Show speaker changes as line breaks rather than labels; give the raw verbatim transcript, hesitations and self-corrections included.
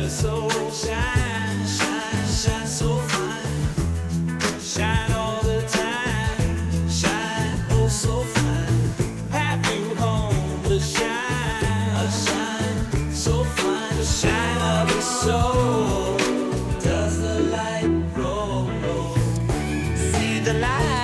So shine, shine, shine so fine. Shine all the time. Shine oh so fine. Have you home to shine? A shine so fine. The shine of your soul. Does the light roll? See the light.